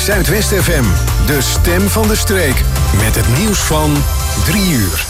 Zuidwest FM, de stem van de streek. Met het nieuws van 3 uur.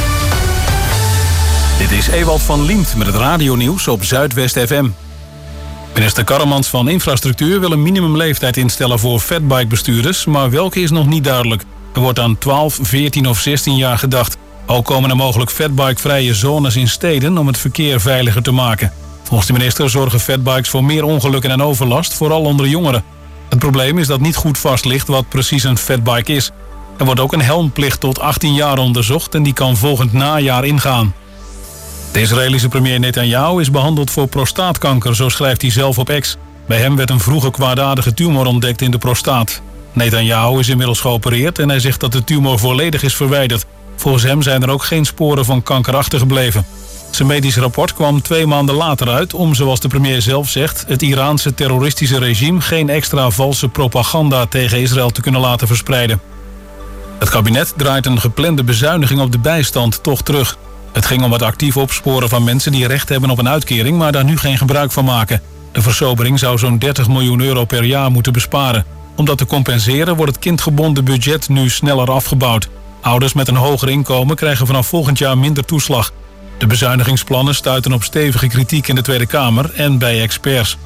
Dit is Ewald van Liemt met het radionieuws op Zuidwest FM. Minister Karremans van Infrastructuur wil een minimumleeftijd instellen voor fatbike-bestuurders, maar welke is nog niet duidelijk. Er wordt aan 12, 14 of 16 jaar gedacht. Ook komen er mogelijk fatbike-vrije zones in steden om het verkeer veiliger te maken. Volgens de minister zorgen fatbikes voor meer ongelukken en overlast, vooral onder jongeren. Het probleem is dat niet goed vast ligt wat precies een fatbike is. Er wordt ook een helmplicht tot 18 jaar onderzocht en die kan volgend najaar ingaan. De Israëlische premier Netanyahu is behandeld voor prostaatkanker, zo schrijft hij zelf op X. Bij hem werd een vroege kwaadaardige tumor ontdekt in de prostaat. Netanyahu is inmiddels geopereerd en hij zegt dat de tumor volledig is verwijderd. Volgens hem zijn er ook geen sporen van kanker achtergebleven. Zijn medisch rapport kwam 2 maanden later uit om, zoals de premier zelf zegt, het Iraanse terroristische regime geen extra valse propaganda tegen Israël te kunnen laten verspreiden. Het kabinet draait een geplande bezuiniging op de bijstand toch terug. Het ging om het actief opsporen van mensen die recht hebben op een uitkering, maar daar nu geen gebruik van maken. De versobering zou zo'n 30 miljoen euro per jaar moeten besparen. Om dat te compenseren wordt het kindgebonden budget nu sneller afgebouwd. Ouders met een hoger inkomen krijgen vanaf volgend jaar minder toeslag. De bezuinigingsplannen stuiten op stevige kritiek in de Tweede Kamer en bij experts.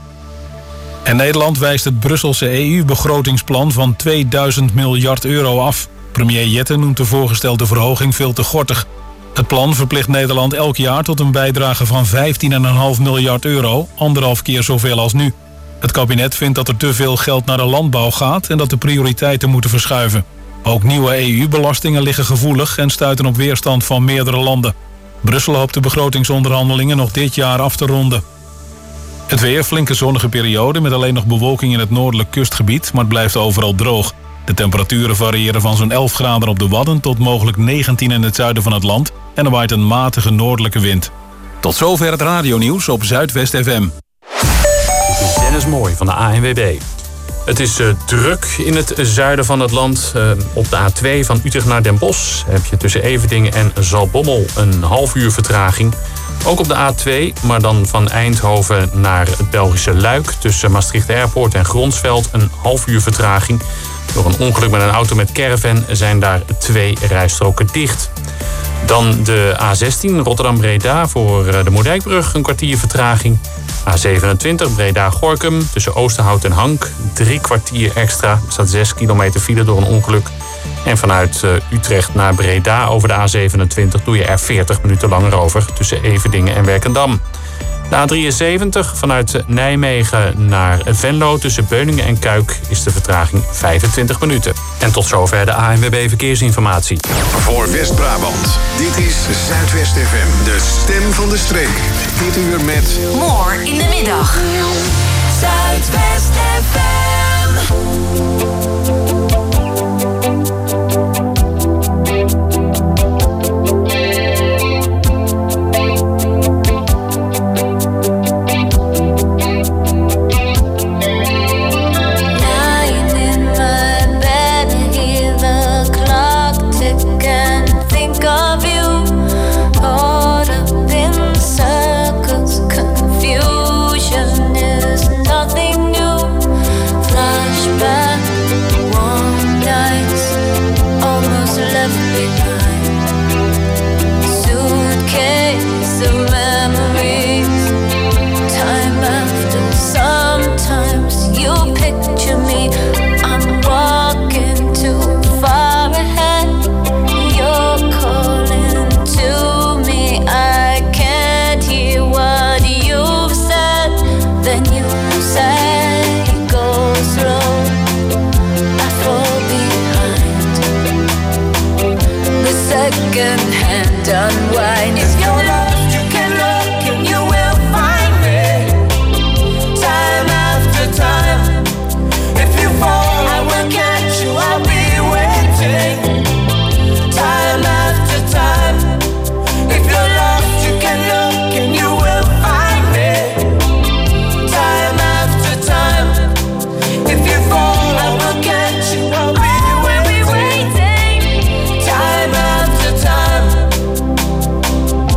En Nederland wijst het Brusselse EU-begrotingsplan van 2000 miljard euro af. Premier Jette noemt de voorgestelde verhoging veel te gortig. Het plan verplicht Nederland elk jaar tot een bijdrage van 15,5 miljard euro, 1,5 keer zoveel als nu. Het kabinet vindt dat er te veel geld naar de landbouw gaat en dat de prioriteiten moeten verschuiven. Ook nieuwe EU-belastingen liggen gevoelig en stuiten op weerstand van meerdere landen. Brussel hoopt de begrotingsonderhandelingen nog dit jaar af te ronden. Het weer, flinke zonnige periode met alleen nog bewolking in het noordelijk kustgebied, maar het blijft overal droog. De temperaturen variëren van zo'n 11 graden op de Wadden tot mogelijk 19 in het zuiden van het land en er waait een matige noordelijke wind. Tot zover het radionieuws op Zuidwest FM. Dit is Dennis Mooi van de ANWB. Het is druk in het zuiden van het land. Op de A2 van Utrecht naar Den Bosch heb je tussen Everdingen en Zaltbommel een half uur vertraging. Ook op de A2, maar dan van Eindhoven naar het Belgische Luik, tussen Maastricht Airport en Gronsveld een half uur vertraging. Door een ongeluk met een auto met caravan zijn daar 2 rijstroken dicht. Dan de A16 Rotterdam-Breda voor de Moerdijkbrug een kwartier vertraging. A27 Breda-Gorinchem tussen Oosterhout en Hank 3 kwartier extra. Er staat 6 kilometer file door een ongeluk. En vanuit Utrecht naar Breda over de A27 doe je er 40 minuten langer over tussen Everdingen en Werkendam. De A73 vanuit Nijmegen naar Venlo tussen Beuningen en Kuik is de vertraging 25 minuten. En tot zover de ANWB Verkeersinformatie. Voor West-Brabant, dit is Zuidwest FM, de stem van de streek. Dit uur met... More in de middag. Zuidwest FM. Unwind. If you're lost, you can look and you will find me. Time after time. If you fall, I will catch you. I'll be waiting. Time after time. If you're lost, you can look and you will find me. Time after time. If you fall, I will catch you. I'll be waiting. Time after time.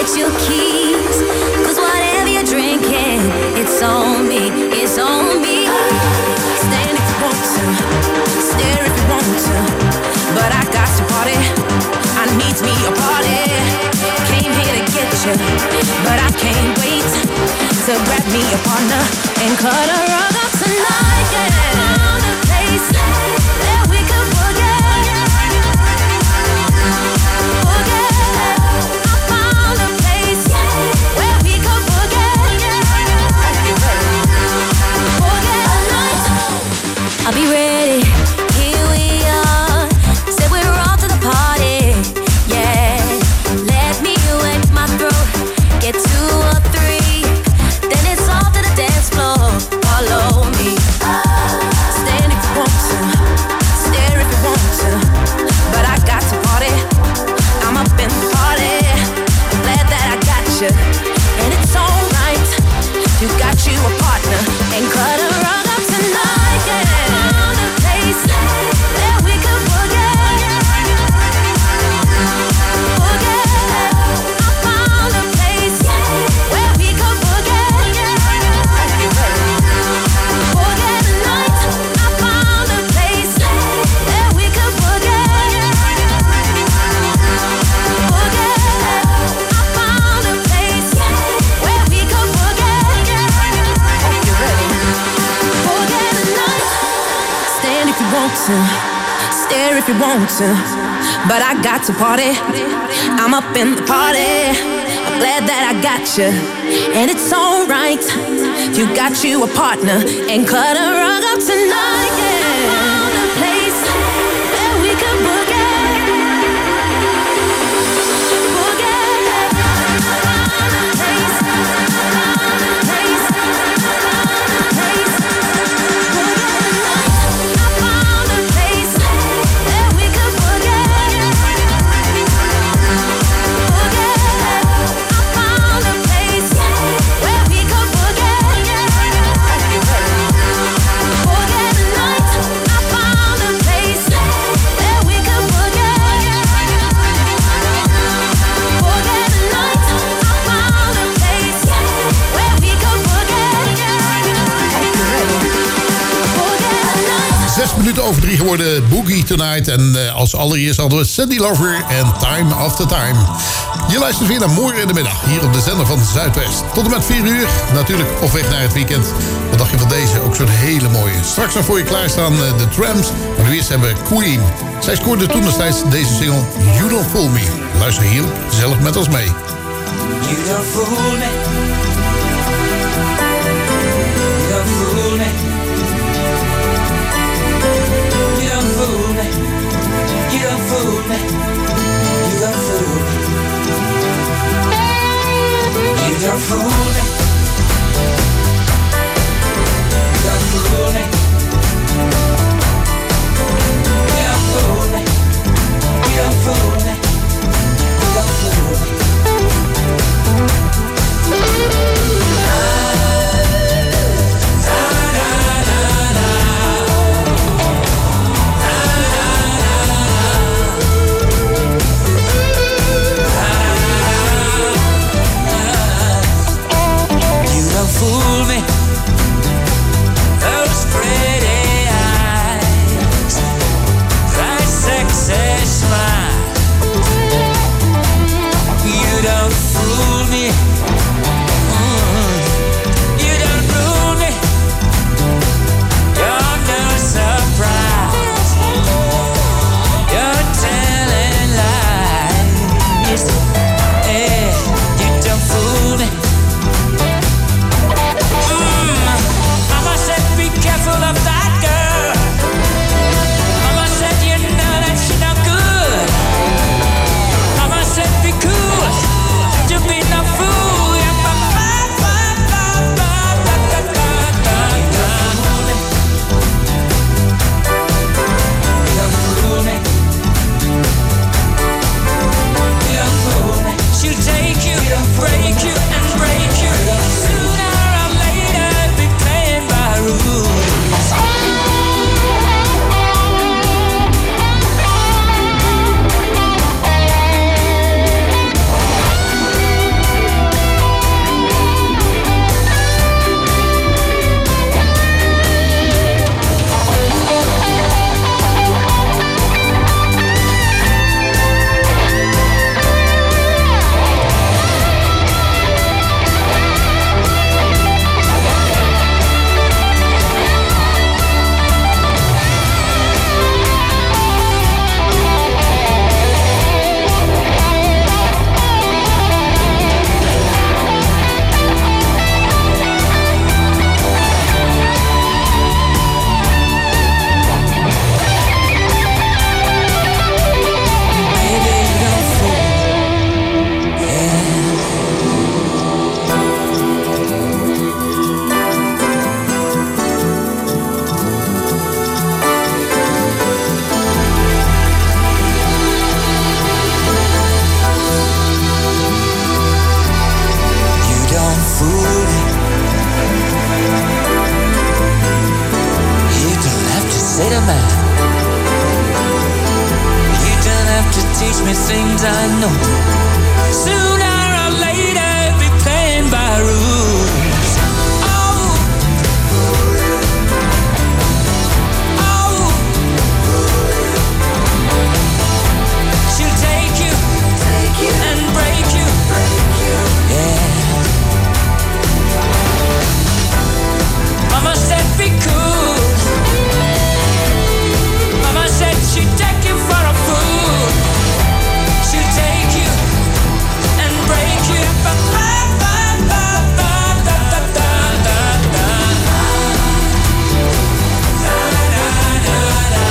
get your keys. 'Cause whatever you're drinking, it's on me, it's on me. Stand if you want to, stare if you want to, but I got to party. I need me a party. Came here to get you, but I can't wait to grab me a partner and cut a rug up tonight. Yeah, found a place that we could forget. I found a place where we could forget. Forget a night. I'll be ready. Here we are. Said we're off to the party. Yeah, let me wet my throat. Get 2 or 3, then it's off to the dance floor. Follow me. Stand if you want to, stare if you want to, but I got to party. I'm up in the party. I'm glad that I got you, and it's alright. You got you a partner and cut a rug up tonight. Yeah, found a place that we could forget. I found a place where we could forget. Forget the night. I found a place that we could forget. I found a place where we could forget. Hope you're ready. Forget the night. Stand if you want to, stare if you want to, but I got to party. I'm up in the party. I'm glad that I got you, and it's alright. You got you a partner and cut a rug up tonight. Yeah, found a place that we could forget. Forget. Found a place. Found a place. Found a place. Forget the night. I found a place that we could forget. I found a place where we could forget. Forget the night. I found a place where we could forget. Forget the night. I found a place where we could forget. 6 minuten over 3 geworden, Boogie Tonight. En als allereerst hadden we Sandy Lover en Time After Time. Je luistert weer naar Morgen in de Middag, hier op de zender van Zuidwest. Tot en met 4 uur, natuurlijk op weg naar het weekend. Wat dacht je van deze? Ook zo'n hele mooie. Straks nog voor je klaarstaan de Tramps. Maar nu eerst hebben we Queen. Zij scoorde toen destijds deze single You Don't Fool Me. Luister hier zelf met ons mee. You don't fool me. You don't fool me. You don't fool me. You don't fool me. You don't fool me. You don't fool me. You don't fool me. You don't fool me. You don't fool me. You don't fool me. know. Sooner or later, be playing by rules. Oh, oh, she'll take you and break you. Yeah. Mama said be cool. Mama said she'd take you for a fool. She'll take you and break you. Ba, ba, ba, ba, ba, da, da, da, da, da. Da, da, da, da.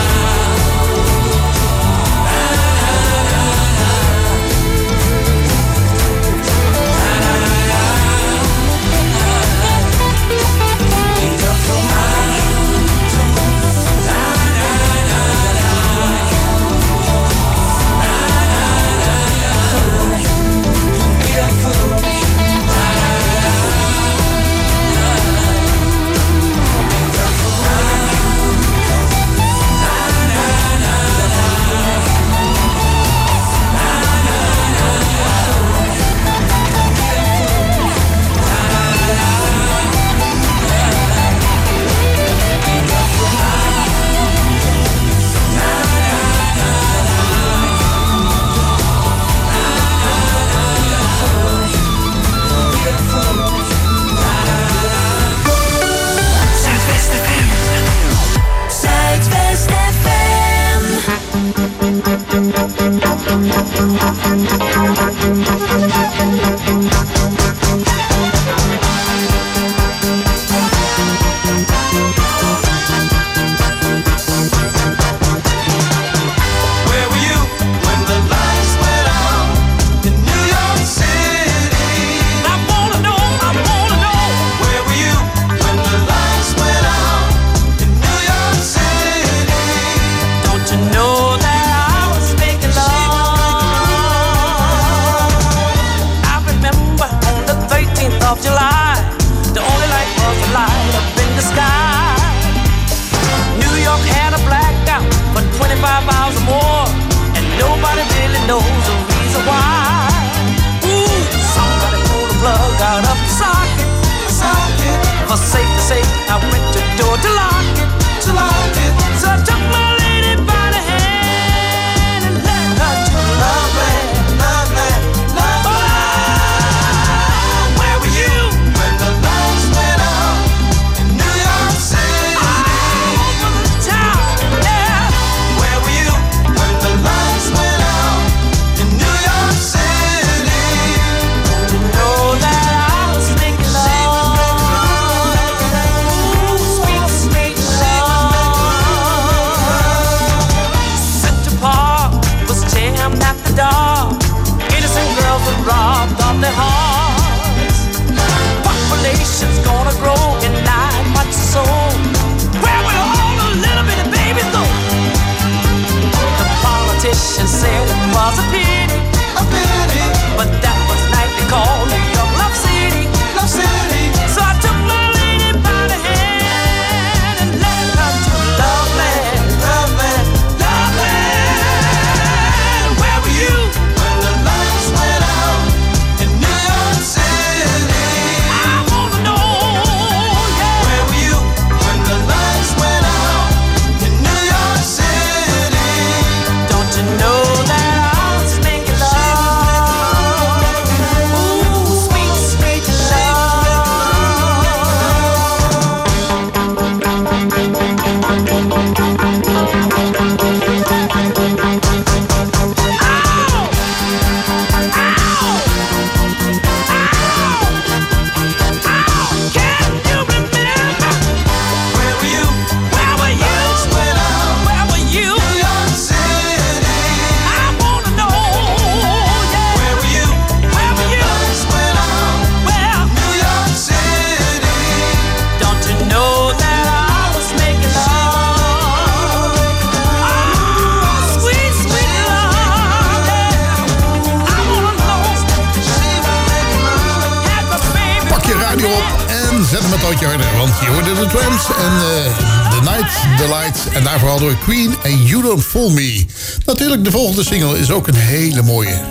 zet hem een tootje harder, want je hoorde de Tramps en The Night Delight. En daarvoor hadden we Queen en You Don't Fool Me. Natuurlijk, de volgende single is ook een hele mooie.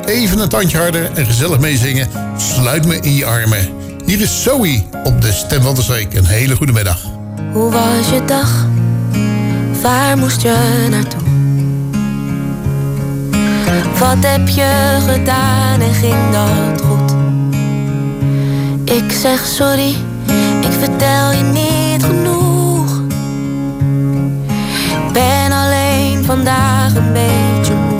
even een tandje harder en gezellig meezingen. Sluit me in je armen. Hier is Zoe op de Stem van de Streek. Een hele goede middag. Hoe was je dag? Waar moest je naartoe? Wat heb je gedaan en ging dat goed? Ik zeg sorry, ik vertel je niet genoeg. Ik ben alleen vandaag een beetje moe.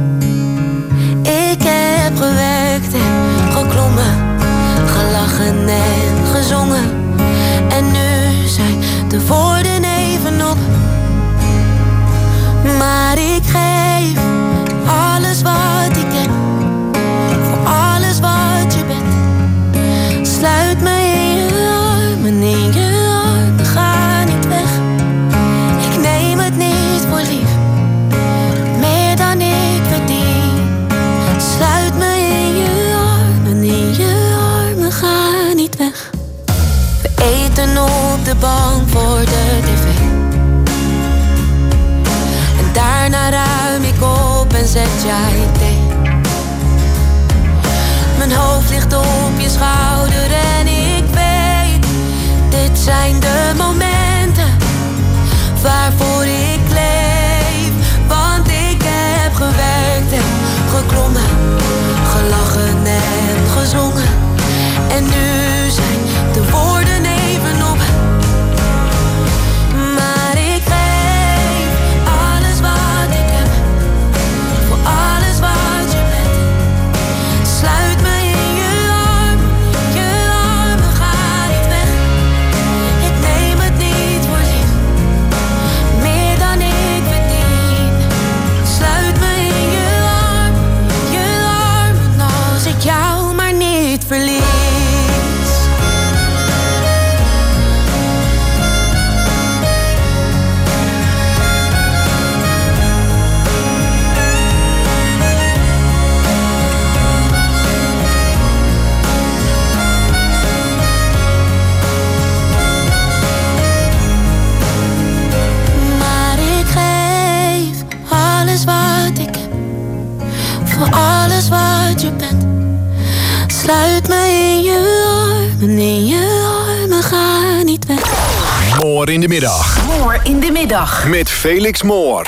Ik heb gewerkt en geklommen, gelachen en gezongen. En nu zijn de woorden even op. Maar ik geef alles wat ik heb, voor alles wat je bent. Sluit me in je armen, in je armen, ga niet weg. Ik neem het niet voor lief, meer dan ik verdien. Sluit me in je armen, ga niet weg. We eten op de bank voor de tv. En daarna ruim ik op en zet jij thee. Mijn hoofd ligt op je schouder en ik weet, dit zijn de momenten waarvoor ik leef. Want ik heb gewerkt en geklommen, gelachen en gezongen. En nu zijn de woorden even op. Maar ik geef alles wat ik heb, voor alles wat je bent. Sluit me in je armen, ga niet weg. Ik neem het niet voor lief, meer dan ik verdien. Sluit me in je armen, als ik jou maar niet verlies. Voor alles wat je bent. Sluit me in je armen, ga niet weg. Moor in de middag. Moor in de middag. Met Felix Moor.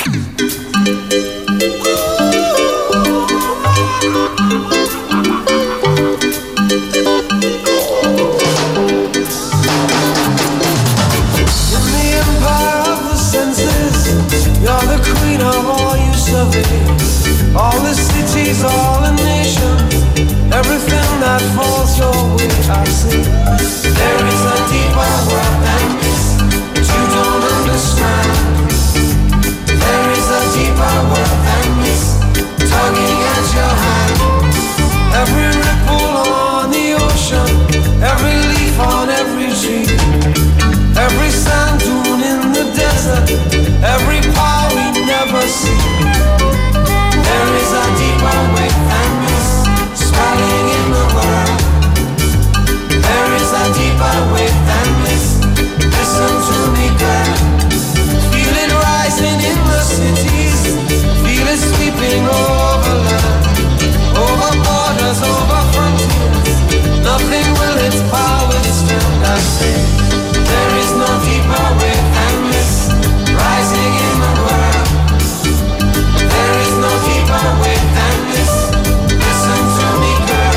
You're the queen of all you survey. All the cities, all the nations, everything that falls your way, I see. There is a deeper world than this that you don't understand. There is a deeper world than this, tugging at your hand. Every ripple on the ocean, every leaf on every tree, every sand dune in the desert, every power we never see. There is a deeper way than this, swelling in the world. There is a deeper way than this, listen to me girl. Feel it rising in the cities, feel it sweeping over land, over borders, over frontiers. Nothing will its power withstand, I say. There is no deeper way than this, rising in the world. There is no deeper way than this, listen to me girl.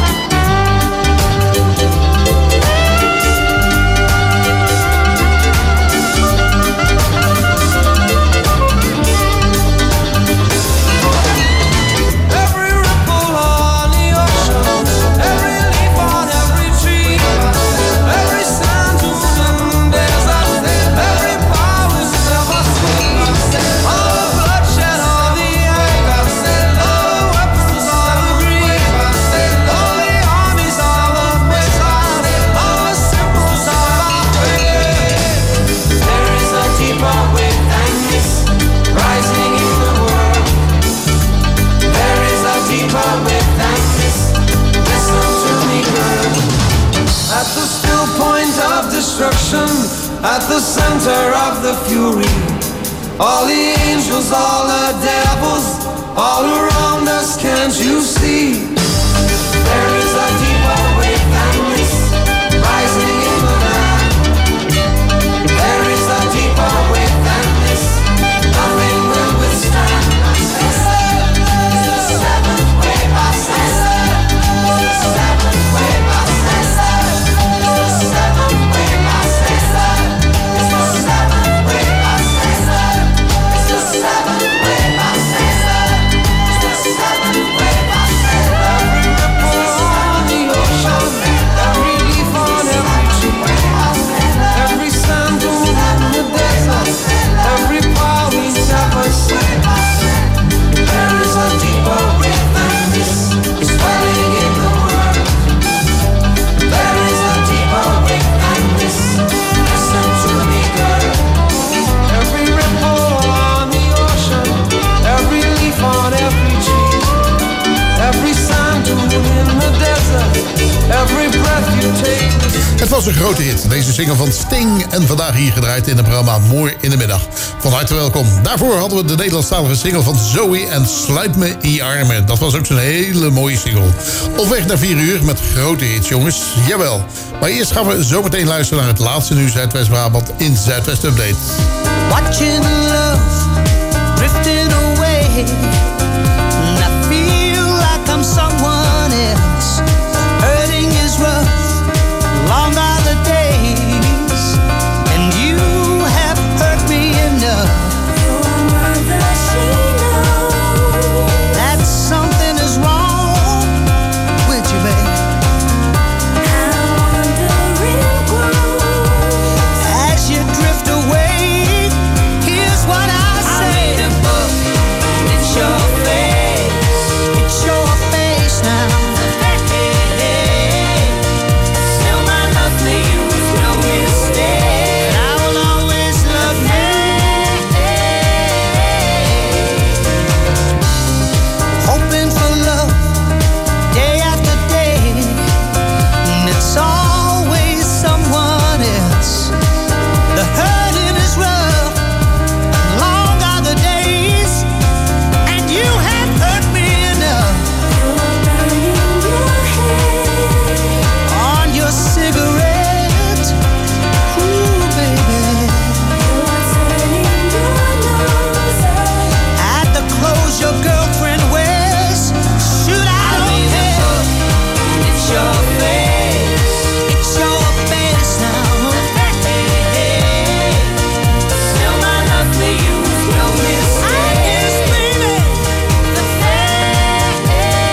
Every ripple on the ocean, every leaf on every tree, every sand dune in the desert, every power is never seen. All the bloodshed, all the anger, all the weapons, all the greed, all the armies, all the missiles, all the symbols of our faith. There is a deeper way than this, rising in the world. There is a deeper way than this, listen to me girl. At the still point of destruction, at the center of the fury, all the angels, all the devils, all around us, can't you see? There is a deeper wave than this, rising in the night. There is a deeper wave than this, nothing will withstand. It's the seventh wave, I say. It's the seventh wave, I say. It's the seventh wave, I say. It's the seventh wave, I say. It's the seventh wave, I say. It's the seventh wave, I say. Every ripple on the ocean, every leaf on every tree, every sand dune in the desert, every power we never see. There is a deeper wave than this, swelling in the world. There is a deeper wave than this, listen to me, girl. Every ripple on the ocean, every leaf on every tree, every sand dune in the desert, every breath you take. Het was een grote hit, deze single van Sting. En vandaag hier gedraaid in het programma Mooi in de Middag. Van harte welkom. Daarvoor hadden we de Nederlandstalige single van Zoe en Sluit me in je armen. Dat was ook zo'n hele mooie single. Op weg naar 4 uur met grote hits, jongens. Jawel. Maar eerst gaan we zo meteen luisteren naar het laatste nieuws Zuidwest-Brabant in Zuidwest Update. Watching love drifting away, and I feel like I'm someone else. Hurting is rough, long are the days, and you have hurt me enough. Your mother, she knows That something is wrong with you, babe. how wandering grows. As you drift away, here's what I say. I read a book, it's your face. It's your face now. Still my love for you is no mistake. And I will always love you. Hoping for love, day after day, and it's always someone else. The hurting is rough, long are the days, and you have hurt me enough. You're burning your head. On your cigarette, ooh baby, You're turning your nose up. at the clothes your girlfriend wears, shoot, I don't care. It's your face, it's your face now. Still my love for you is no mistake. I guess, baby, the face.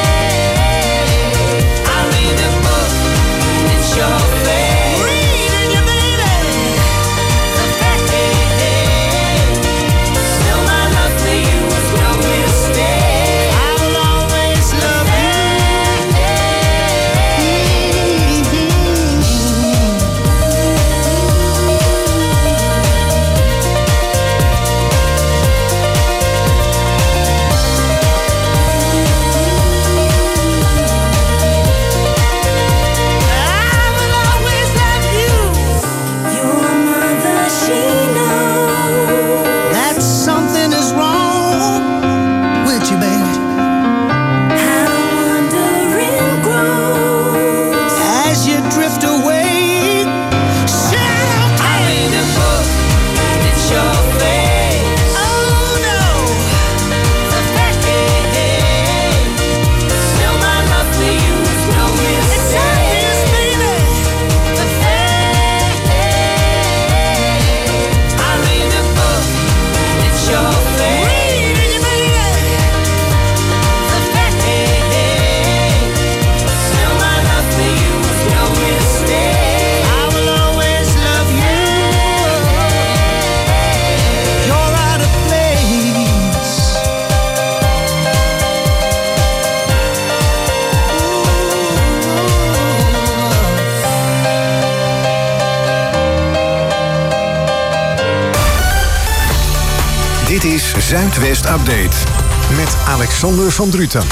I read the book, it's your face. Reading you, baby. The face. Still my love for you is no mistake. I will always love you. I will always love you. Your mother, she knows That something is wrong with you, baby. how wandering grows. As you drift away, shout. I read a book, it's your face. Oh no, the face. Still my love for you is no mistake. It's obvious, baby. The face. I read a book, it's your face. Reading you, baby. The face. Still my love for you is no mistake. I will always love you. You're out of place. Dit is Zuidwest Update met Alexander van Druten.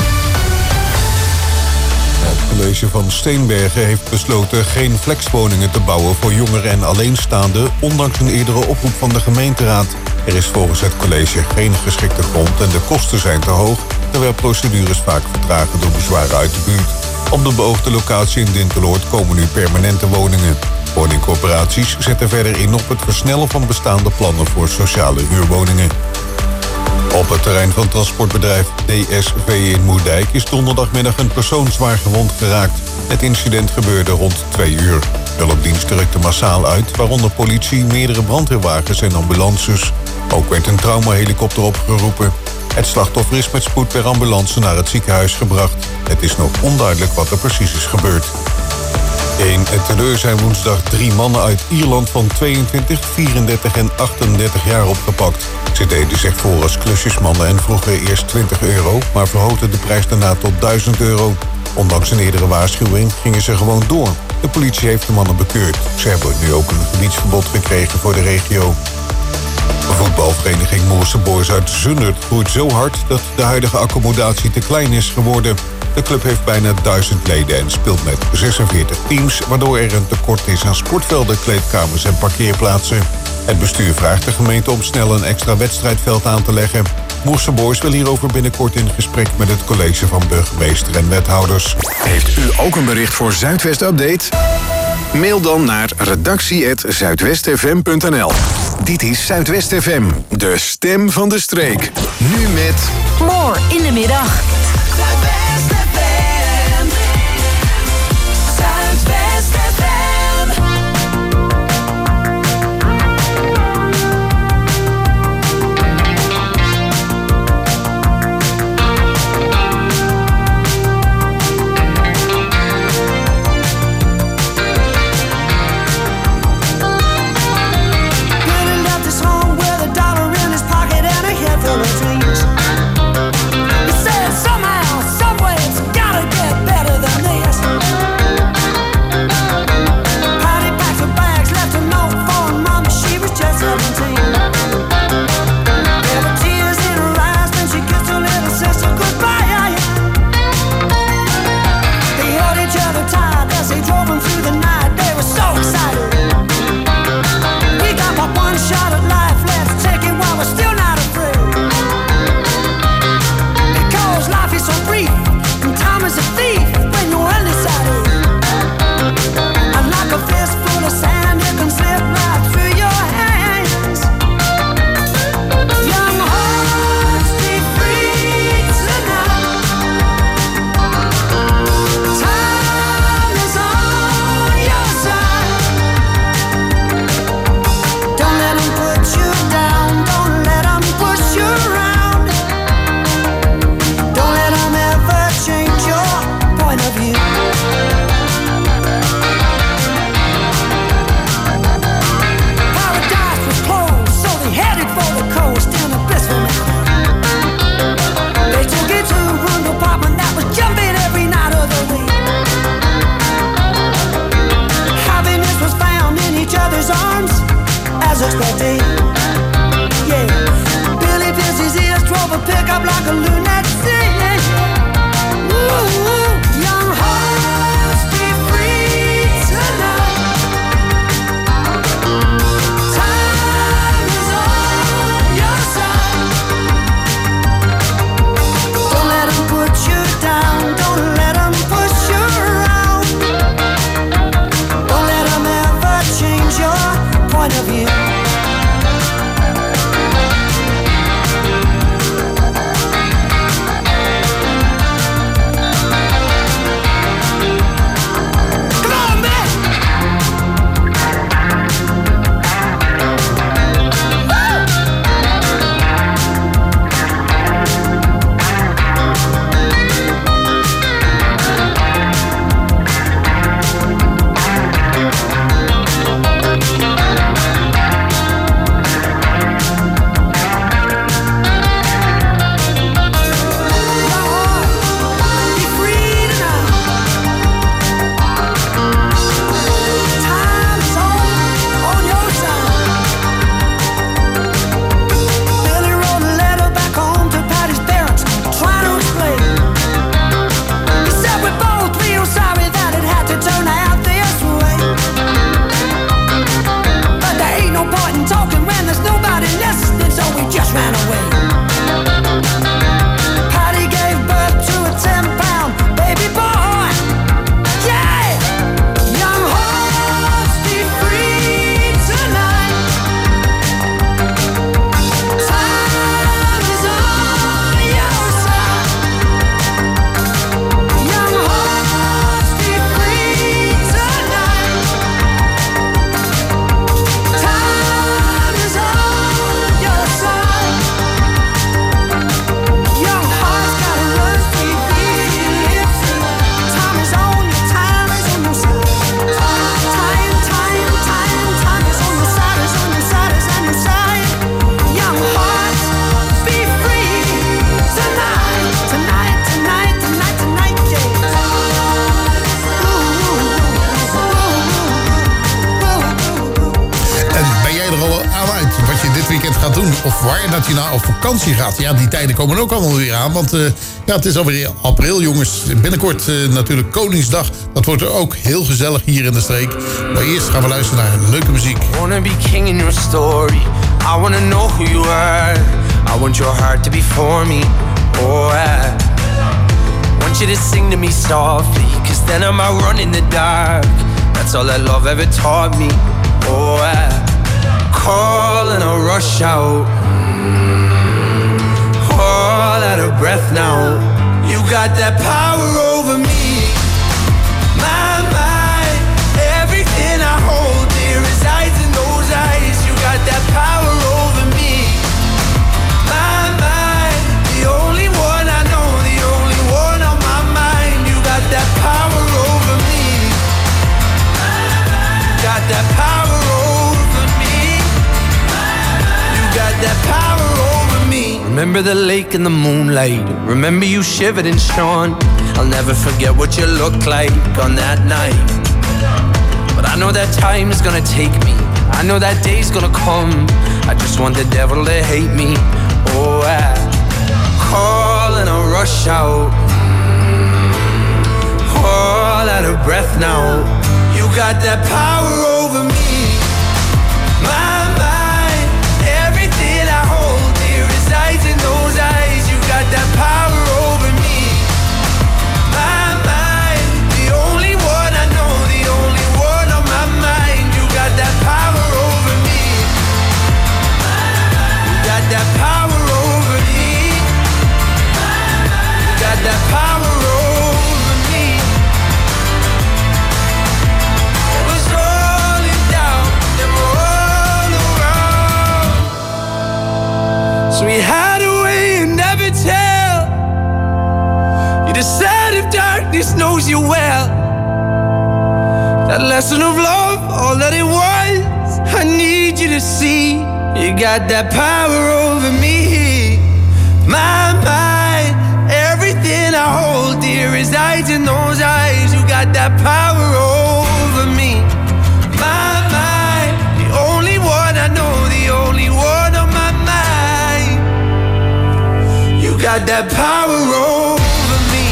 Het college van Steenbergen heeft besloten geen flexwoningen te bouwen voor jongeren en alleenstaanden, ondanks een eerdere oproep van de gemeenteraad. Er is volgens het college geen geschikte grond en de kosten zijn te hoog, terwijl procedures vaak vertragen door bezwaren uit de buurt. Op de beoogde locatie in Dinteloord komen nu permanente woningen. Woningcorporaties zetten verder in op het versnellen van bestaande plannen voor sociale huurwoningen. Op het terrein van transportbedrijf DSV in Moerdijk is donderdagmiddag een persoon zwaar gewond geraakt. Het incident gebeurde rond 2 uur. Hulpdiensten rukten massaal uit, waaronder politie, meerdere brandweerwagens en ambulances. Ook werd een traumahelikopter opgeroepen. Het slachtoffer is met spoed per ambulance naar het ziekenhuis gebracht. Het is nog onduidelijk wat er precies is gebeurd. In het teleur zijn woensdag 3 mannen uit Ierland van 22, 34 en 38 jaar opgepakt. Ze deden zich voor als klusjesmannen en vroegen eerst €20, maar verhoogden de prijs daarna tot €1000. Ondanks een eerdere waarschuwing gingen ze gewoon door. De politie heeft de mannen bekeurd. Ze hebben nu ook een gebiedsverbod gekregen voor de regio. Voetbalvereniging Moerse Boys uit Zundert groeit zo hard dat de huidige accommodatie te klein is geworden. De club heeft bijna 1000 leden en speelt met 46 teams, waardoor er een tekort is aan sportvelden, kleedkamers en parkeerplaatsen. Het bestuur vraagt de gemeente om snel een extra wedstrijdveld aan te leggen. Moerse Boys wil hierover binnenkort in gesprek met het college van burgemeester en wethouders. Heeft u ook een bericht voor Zuidwest Update? Mail dan naar redactie@zuidwestfm.nl. Dit is Zuidwest FM, de stem van de streek. Nu met... More in de middag. Zuidwest FM. Zuidwest FM. Pick up like a lunatic. Ooh, young heart. of waar dat je nou op vakantie gaat. Ja, die tijden komen ook allemaal weer aan. Want ja, het is alweer april, jongens. Binnenkort natuurlijk Koningsdag. Dat wordt er ook heel gezellig hier in de streek. Maar eerst gaan we luisteren naar leuke muziek. I wanna be king in your story. I wanna know who you are. I want your heart to be for me. Oh, I want you to sing to me softly, 'cause then I'm out running in the dark. That's all that love ever taught me. Oh, I call and I rush out. All out of breath now. You got that power over me. My mind, everything I hold dear resides in those eyes. You got that power over me. My mind, the only one I know, the only one on my mind. You got that power over me. Got that power over me. You got that power over me. Remember the lake in the moonlight. Remember you shivered and shone. I'll never forget what you looked like on that night. But I know that time is gonna take me. I know that day's gonna come. I just want the devil to hate me. Oh, I call and I rush out. All out of breath now. You got that power over me. My mind, everything I hold dear resides in those eyes. You got that power over me. My mind, the only one I know, the only one on my mind. You got that power over me. You got that power over me. You got that power over me. It was rolling down, then all around. So we hide away and never tell. You decide if darkness knows you well. That lesson of love, all that it was, I need you to see. You got that power over me. My mind, everything I hold dear resides in those eyes. You got that power over me. My mind, the only one I know, the only one on my mind. You got that power over me.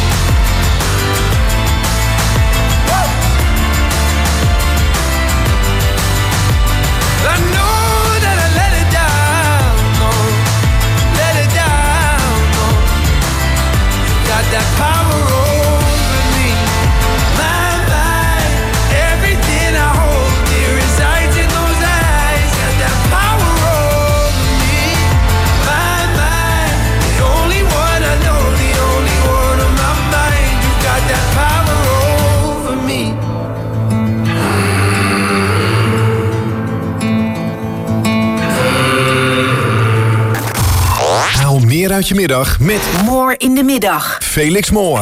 I know that I let it down, no, let it down, no. You got that power over me. My mind, everything I hold dear resides in those eyes. Got that power over me. My mind, the only one I know, the only one on my mind. You got that power over me. Haal meer uit je middag met More in de middag. Felix Moore.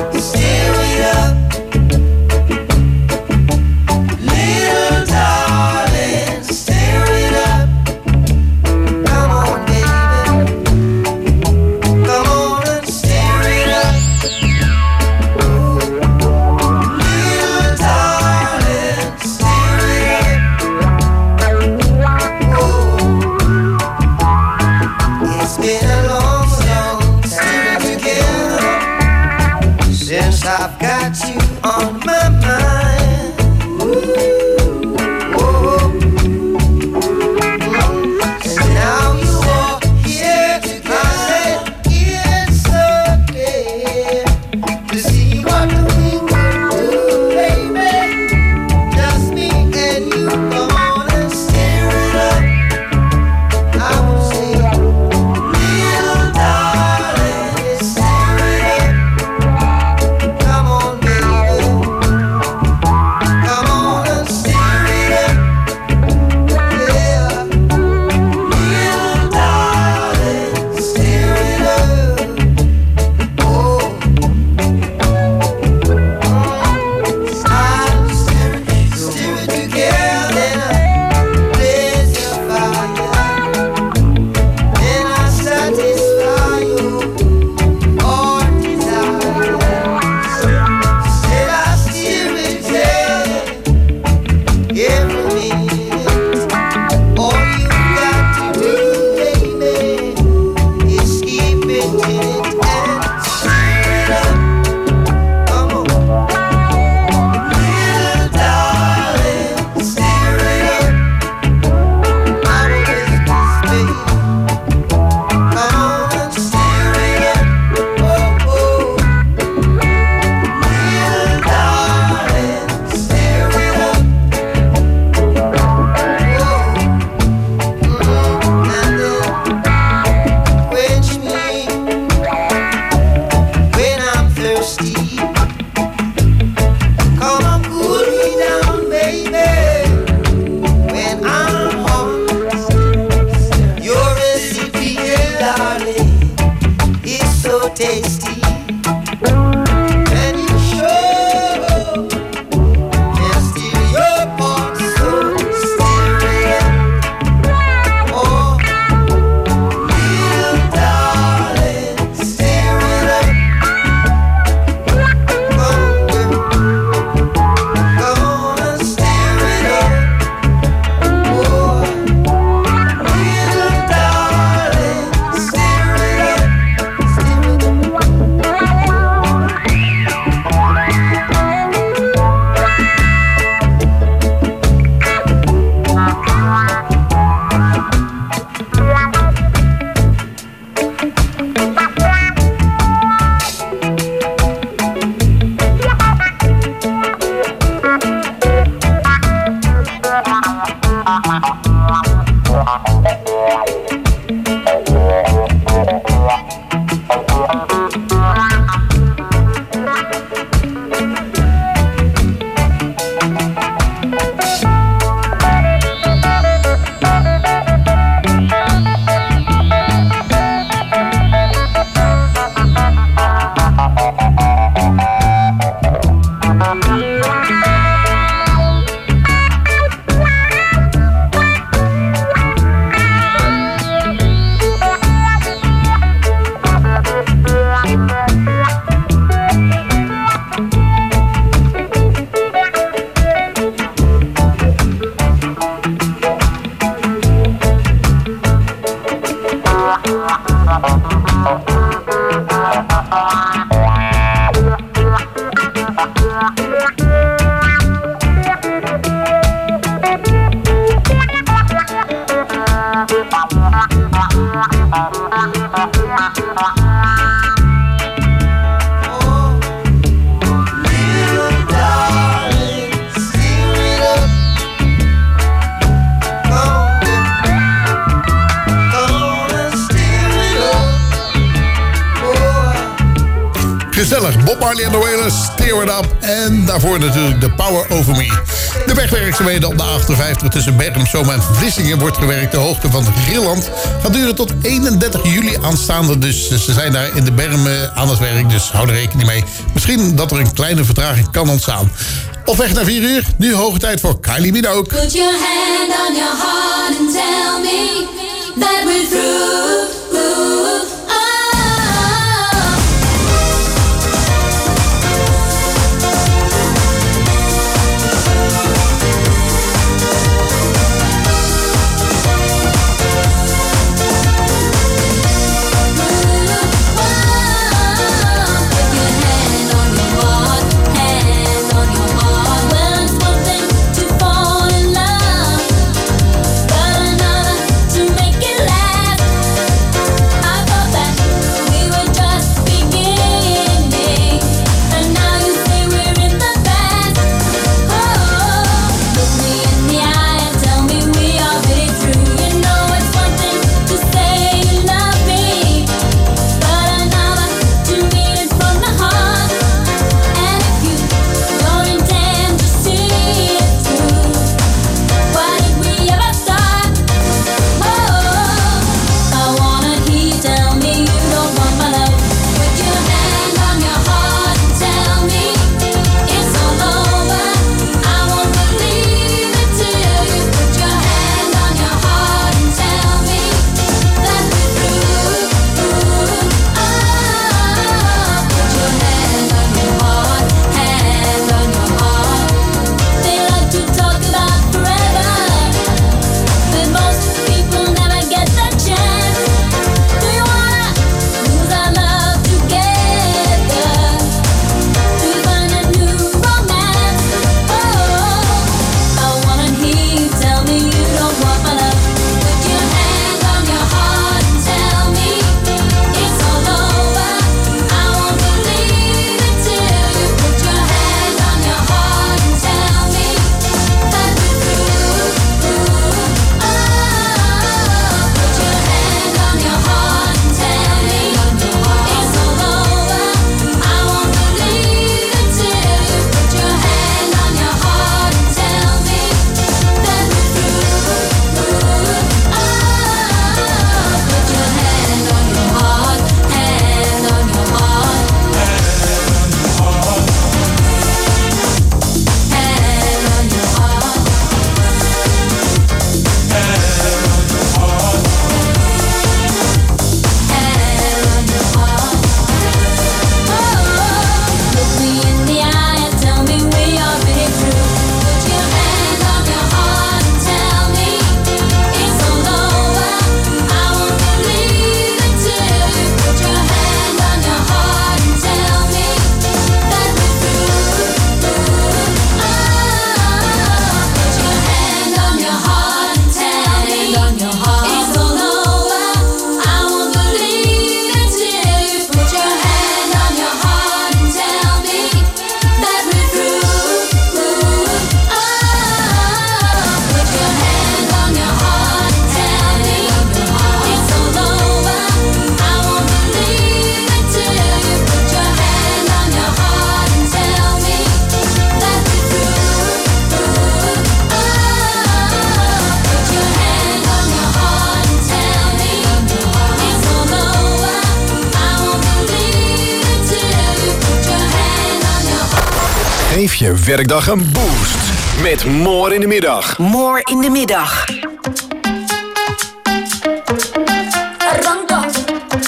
Steer it up, little dog. Gezellig, Bob Marley en de Wailers, Tear It Up. En daarvoor natuurlijk The Power Over Me. De wegwerkzaamheden op de 58 tussen Bergen-op-Zoom en Vlissingen wordt gewerkt. De hoogte van Rilland gaat duren tot 31 juli aanstaande. Dus ze zijn daar in de bermen aan het werk, dus hou er rekening mee. Misschien dat er een kleine vertraging kan ontstaan. Op weg naar 4 uur, nu hoge tijd voor Kylie Minogue. Put your hand on your heart and tell me that we're through. Geef je werkdag een boost met More in de Middag. More in de middag. Arranca.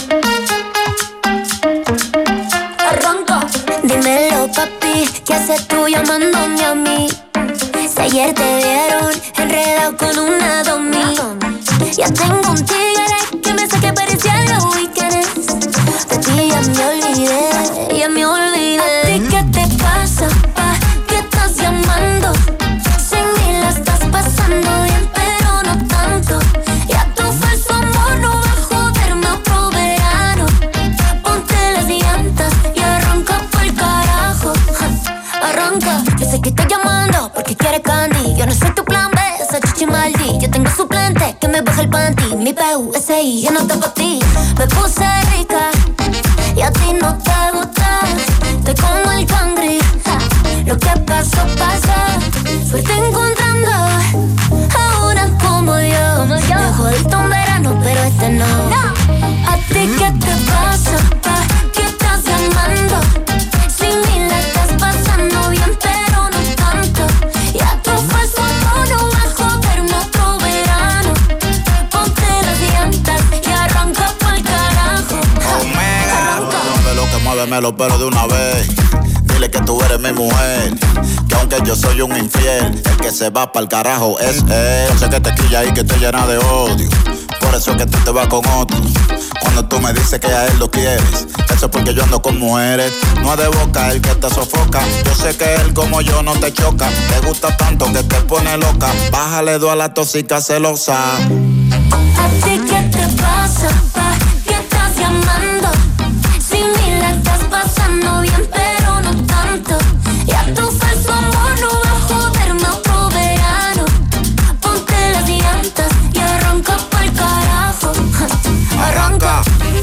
Arranca. Dímelo, papi, ¿qué haces tú llamándome a mí? Si ayer te vieron enredado con una domi. Ya tengo un tigre que me hace que parecía los weekends. De ti ya me olvidé, ya me olvidé. ¿A ti qué te pasa, pa? ¿Qué estás llamando? Sin mí la estás pasando bien, pero no tanto. Ya tu falso amor no va a joderme otro verano. Ponte las llantas y arranca pa'l carajo. Arranca, yo sé que estás llamando porque quieres candy. Yo no soy tu plan B, esa chichi maldi. Yo tengo suplente que me baja el panty. Mi PUSI, yo no te pa' ti. Me puse rica y a ti no te gusta. Estoy como el cangri. Lo que pasó, pasa. Suerte encontrando a una como yo. Me jodiste un verano, pero este no. ¿A ti qué te pasa, pa? ¿Qué estás llamando? Sin mí la estás pasando bien, pero no tanto. Ya tu falso amor no va a joderme otro verano. Ponte las llantas y arranca pa'l carajo. Arranca. De lo que muévemelo, pero de una vez. Dile que tú eres mi mujer, que aunque yo soy un infiel, el que se va pa'l carajo es él. Sé que te quilla y que te llena de odio, por eso es que tú te vas con otro. Cuando tú me dices que a él lo quieres, eso es porque yo ando con mujeres. No es de boca el que te sofoca, yo sé que él como yo no te choca. Te gusta tanto que te pone loca, bájale dos a la tóxica celosa. ¿A ti qué te pasa, pa? ¿Qué estás llamando? Sin mí la estás pasando bien, pero no tanto. Ya tu falso amor no va a joderme otro verano. Ponte las llantas y arranca pa'l carajo. Arranca.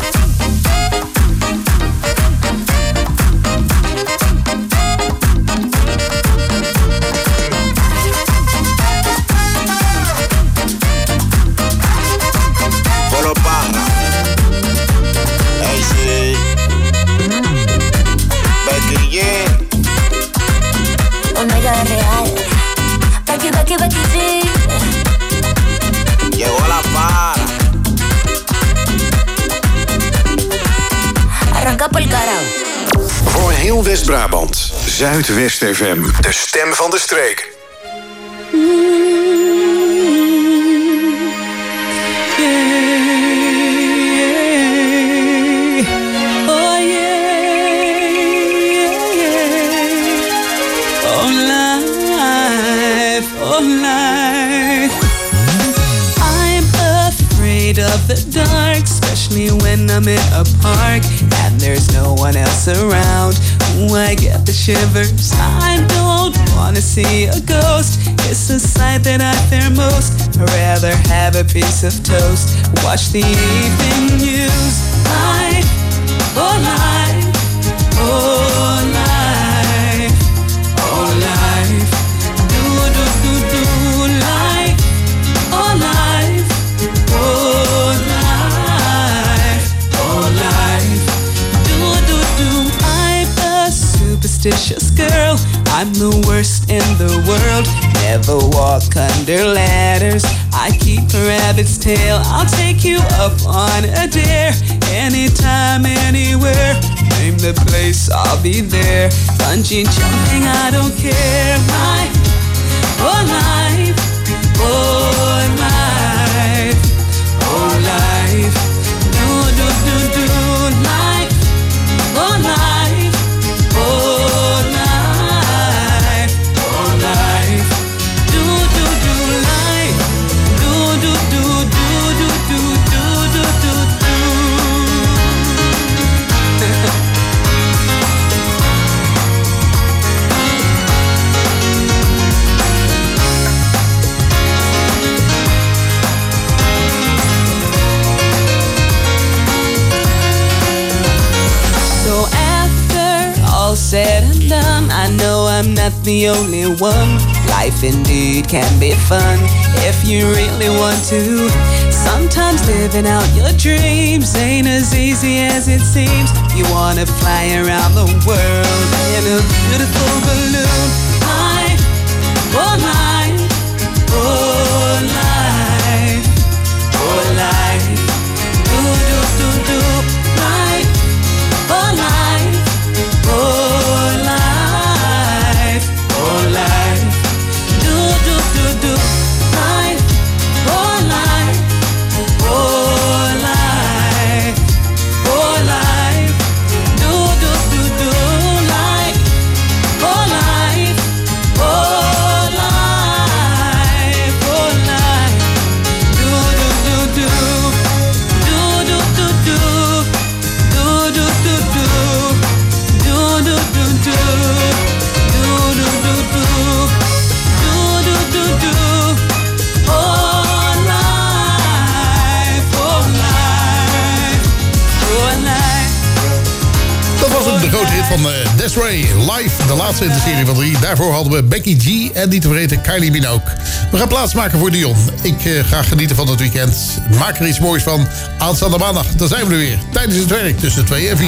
Polo Parra, AC, Becky G. Omega de real. Becky, Becky, Becky G. Llegó la para. Arranca pa'l carajo. Voor heel West-Brabant. Zuidwest FM. De stem van de streek. Of the dark, especially when I'm in a park and there's no one else around. Ooh, I get the shivers. I don't wanna see a ghost. It's a sight that I fear most. I'd rather have a piece of toast. Watch the evening news. Life, oh life, oh life, oh life. Do do do do life, oh life, oh life, oh life. Do do do. I'm a superstitious girl. I'm the worst in the world. Never walk under ladders. I keep a rabbit's tail. I'll take you up on a dare. Anytime, anywhere. Name the place, I'll be there. Bungee jumping, I don't care. My whole life, oh life, oh life. Do do do do life, oh life, oh life, oh life. Do do do life, do do do do do do do do do do. So after all said and done, I know I'm not the only one. Life indeed can be fun if you really want to. Sometimes living out your dreams ain't as easy as it seems. You wanna fly around the world in a beautiful balloon. Life, oh life, oh life, oh life. Do do do do. Life, oh life, oh life, oh life. Do do do do. Life, oh life. Oh life, oh life, do do do do life, oh life, oh life, oh life, do do do do, do do do do, do do do do, do do do do, do do do do, do do do do, oh. Dat was ook de grote hit van Des'ree, Live, de laatste in de serie van 3. Daarvoor hadden we Becky G en niet te vergeten Kylie Minogue. We gaan plaatsmaken voor Dion. Ik ga genieten van het weekend. Maak er iets moois van. Aanstaande maandag, dan zijn we er weer. Tijdens het werk tussen 2 en 4.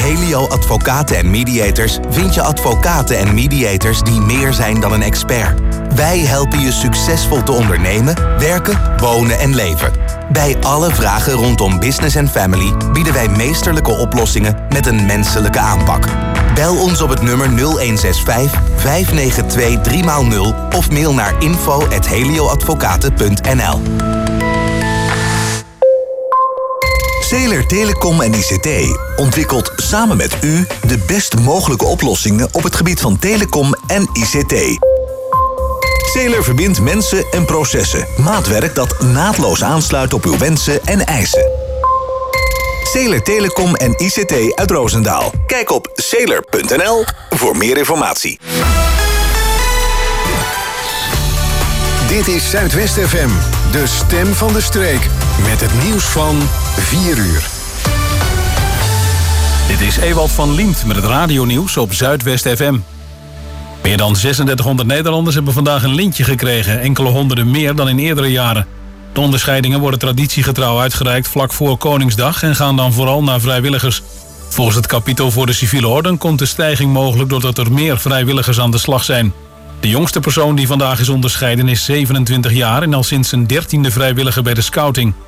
Helio Advocaten en Mediators vind je advocaten en mediators die meer zijn dan een expert. Wij helpen je succesvol te ondernemen, werken, wonen en leven. Bij alle vragen rondom business en family bieden wij meesterlijke oplossingen met een menselijke aanpak. Bel ons op het nummer 0165 592 3x0 of mail naar info@helioadvocaten.nl. Zeeler Telecom en ICT ontwikkelt samen met u de best mogelijke oplossingen op het gebied van telecom en ICT. Zeeler verbindt mensen en processen. Maatwerk dat naadloos aansluit op uw wensen en eisen. Zeeler Telecom en ICT uit Roosendaal. Kijk op zeeler.nl voor meer informatie. Dit is Zuidwest FM, de stem van de streek. Met het nieuws van 4 uur. Dit is Ewald van Liemt met het radionieuws op Zuidwest FM. Meer dan 3600 Nederlanders hebben vandaag een lintje gekregen. Enkele honderden meer dan in eerdere jaren. De onderscheidingen worden traditiegetrouw uitgereikt vlak voor Koningsdag en gaan dan vooral naar vrijwilligers. Volgens het kapittel voor de civiele orde komt de stijging mogelijk doordat er meer vrijwilligers aan de slag zijn. De jongste persoon die vandaag is onderscheiden is 27 jaar en al sinds zijn 13e vrijwilliger bij de scouting.